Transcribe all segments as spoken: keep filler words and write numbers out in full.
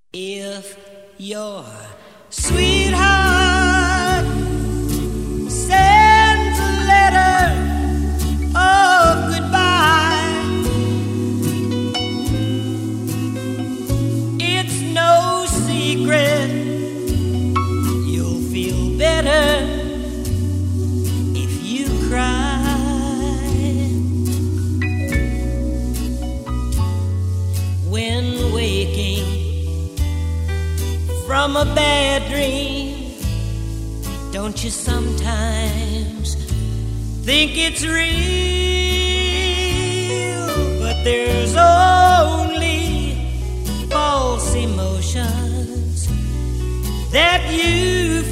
If your sweetheart sends a letter of goodbye, it's no secret you'll feel better if you cry. When waking from a bad dream, don't you sometimes think it's real? But there's only false emotions that you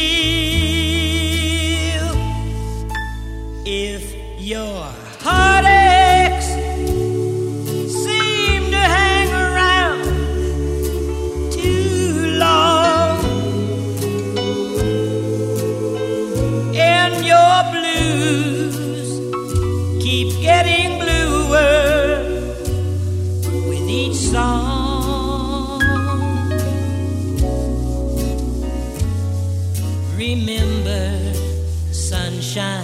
feel. If your heartaches seem to hang around too long, and your blues keep getting bluer with each song, remember sunshine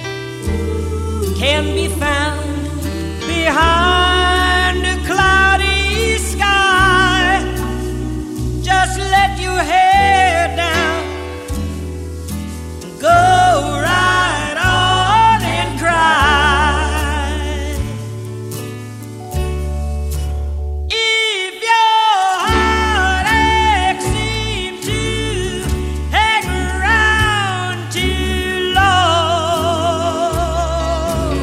can be found behind a cloudy sky. Just let your hair down, go right on and cry. If your heartache seems to hang around too long,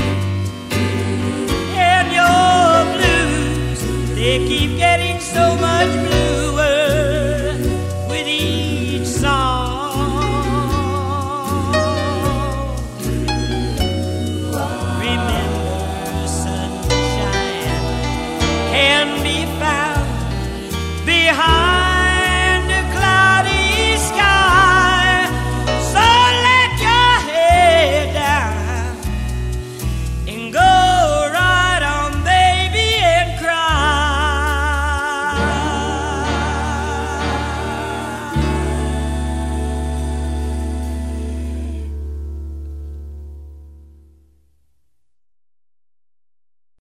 and your blues, they keep getting so much bluer with each song, remember sunshine can be found behind